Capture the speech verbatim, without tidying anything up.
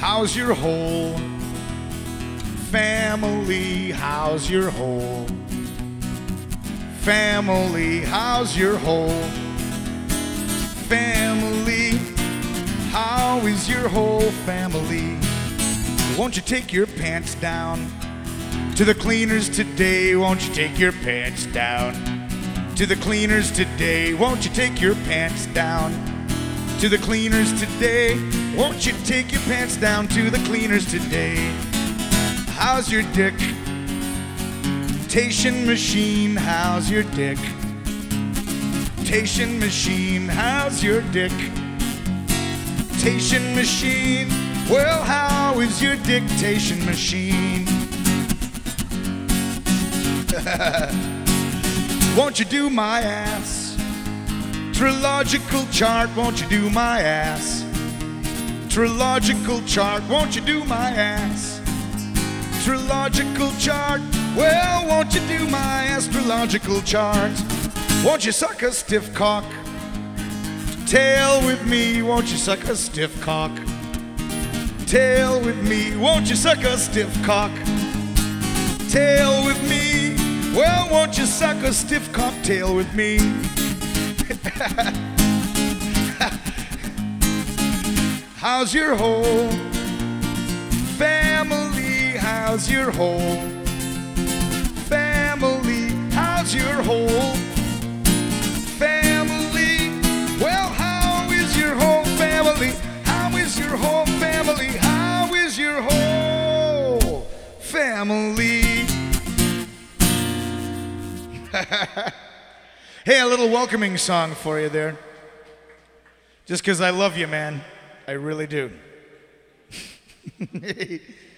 How's your whole family? How's your whole family? How's your whole family? How is your whole family? Won't you take your pants down to the cleaners today? Won't you take your pants down to the cleaners today? Won't you take your pants down to the cleaners today? Won't you take your pants down to the cleaners today? How's your dick? Tation machine, how's your dick? Tation machine, how's your dick? Tation machine, well, how is your dictation machine? Won't you do my ass? Trilogical chart, won't you do my ass? Trilogical chart, won't you do my ass? Trilogical chart, well, won't you do my astrological chart? Won't you suck a stiff cock? Tail with me, won't you suck a stiff cock? Tail with me, won't you suck a stiff cock? Tail with me, well, won't you suck a stiff cocktail with me? How's your whole family? How's your whole family? How's your whole family? Well, how is your whole family? How is your whole family? How is your whole family? Hey, a little welcoming song for you there. Just because I love you, man. I really do.